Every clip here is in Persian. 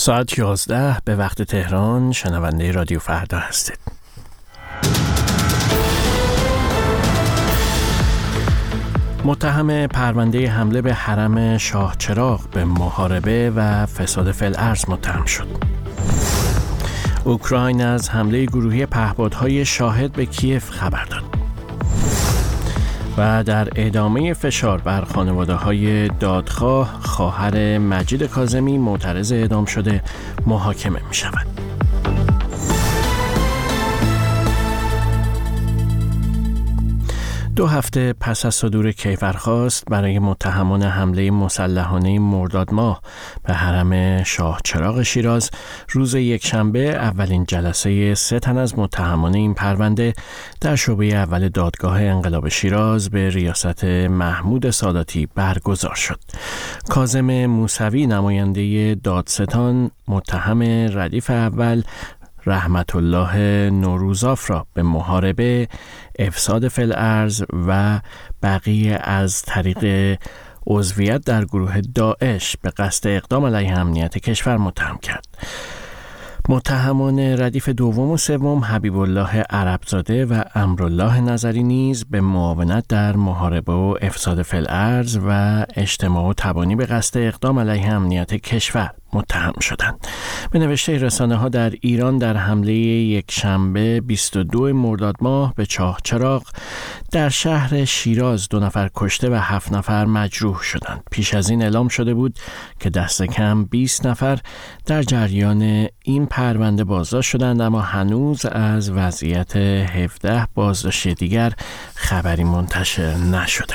ساعت 11 به وقت تهران شنونده رادیو فردا هستید. متهم پرونده حمله به حرم شاه چراغ به محاربه و فساد فی الارض متهم شد. اوکراین از حمله گروهی پهپادهای شاهد به کیف خبر داد. و در ادامه فشار بر خانواده‌های دادخواه، خواهر مجید کاظمی معترض اعدام شده محاکمه می شود. دو هفته پس از صدور کیفرخواست برای متهمان حمله مسلحانه مرداد ماه به حرم شاه چراغ شیراز، روز یکشنبه اولین جلسه 3 تن از متهمان این پرونده در شعبه اول دادگاه انقلاب شیراز به ریاست محمود ساداتی برگزار شد. کاظم موسوی نماینده دادستان متهم ردیف اول رحمت الله نوروزاف را به محاربه، افساد فی الارض و بقیه از طریق عضویت در گروه داعش به قصد اقدام علیه امنیت کشور متهم کرد. متهمان ردیف دوم و سوم حبیب الله عربزاده و امرالله نظری نیز به معاونت در محاربه و افساد فی الارض و اجتماع و تبانی به قصد اقدام علیه امنیت کشور متهم شدند. به نوشته رسانه‌ها در ایران در حمله یکشنبه 22 مرداد ماه به چاه چراغ در شهر شیراز 2 نفر کشته و 7 نفر مجروح شدند. پیش از این اعلام شده بود که دست کم 20 نفر در جریان این پرونده بازداشت شدند، اما هنوز از وضعیت 17 بازداشتی دیگر خبری منتشر نشده.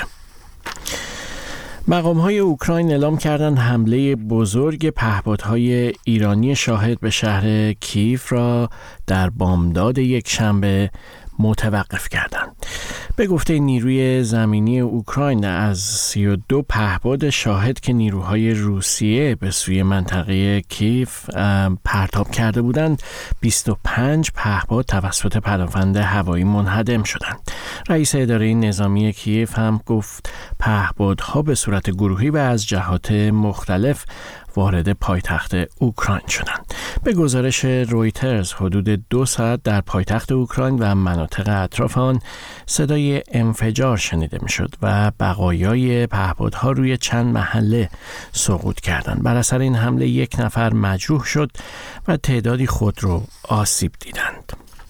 مقام‌های اوکراین اعلام کردند حمله بزرگ پهپادهای ایرانی شاهد به شهر کیف را در بامداد یکشنبه متوقف کردند. به گفته نیروی زمینی اوکراین، از 32 پهپاد شاهد که نیروهای روسیه به سوی منطقه کیف پرتاب کرده بودند، 25 پهپاد توسط پدافند هوایی منهدم شدند. رئیس اداره نظامی کیف هم گفت پهپادها به صورت گروهی و از جهات مختلف وارد پایتخت اوکراین شدند. به گزارش رویترز حدود 2 ساعت در پایتخت اوکراین و مناطق اطراف آن صدای انفجار شنیده میشد و بقایای پهپادها روی چند محله سقوط کردند. بر اثر این حمله 1 نفر مجروح شد و تعدادی خودرو آسیب دیدند.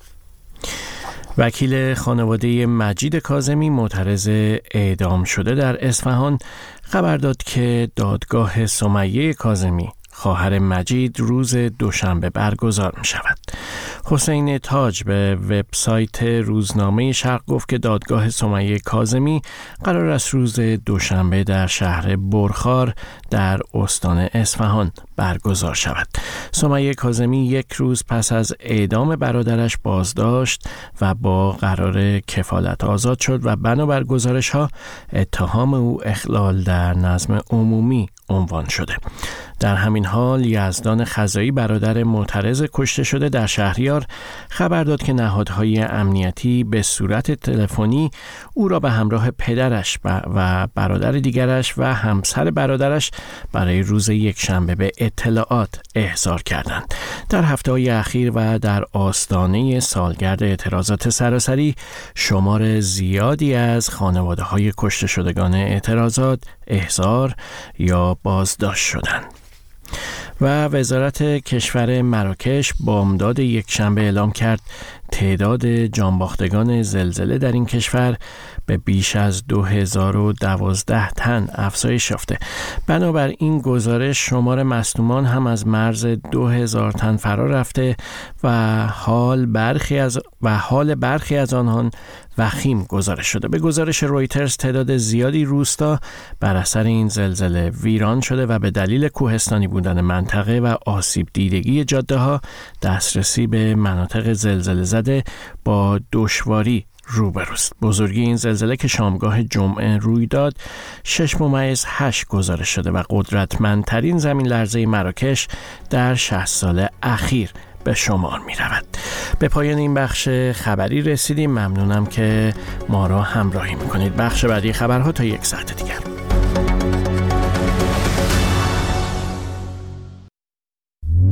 وکیل خانواده مجید کاظمی معترض اعدام شده در اصفهان خبر داد که دادگاه سمیه کاظمی خواهر مجید روز دوشنبه برگزار می شود. حسین تاج به وبسایت روزنامه شرق گفت که دادگاه سمیه کاظمی قرار است روز دوشنبه در شهر برخار در استان اصفهان برگزار شود. سمیه کاظمی 1 روز پس از اعدام برادرش بازداشت و با قرار کفالت آزاد شد و بنابر گزارش‌ها اتهام او اخلال در نظم عمومی عنوان شده. در همین حال یزدان خزایی برادر معترض کشته شده در شهریار خبر داد که نهادهای امنیتی به صورت تلفنی او را به همراه پدرش و برادر دیگرش و همسر برادرش برای روز یکشنبه به اطلاعات احضار کردند. در هفته‌های اخیر و در آستانه سالگرد اعتراضات سراسری، شمار زیادی از خانواده‌های کشته شدگان اعتراضات احضار یا بازداشت شدند. و وزارت کشور مراکش بامداد یکشنبه اعلام کرد تعداد جانباختگان زلزله در این کشور به بیش از 2012 تن افزایش یافته. بنابر این گزارش شمار مصدومان هم از مرز 2000 تن فرا رفته و حال برخی از آنها وخیم گزارش شده. به گزارش رویترز تعداد زیادی روستا بر اثر این زلزله ویران شده و به دلیل کوهستانی بودن منطقه و آسیب دیدگی جاده‌ها دسترسی به مناطق زلزله زده با دشواری روبروست. بزرگی این زلزله که شامگاه جمعه روی داد 6.8 گزارش شده و قدرتمندترین زمین لرزه مراکش در 60 سال اخیر به شمار می رود. به پایان این بخش خبری رسیدیم. ممنونم که ما را همراهی میکنید. بخش بعدی خبرها تا 1 ساعت دیگر.